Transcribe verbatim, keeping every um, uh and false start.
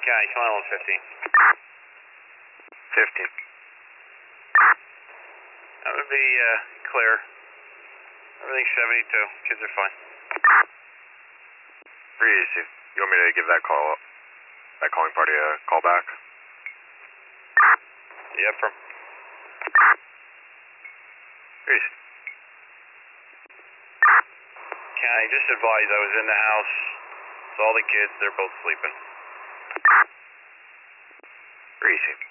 County, come on, fifteen. fifteen. That would be uh, clear. Everything's seventy-two. Kids are fine. Pretty easy. You want me to give that call, that calling party a call back? Yeah, from. Pretty easy. County, just advise I was in the house. It's all the kids. They're both sleeping. Pretty easy.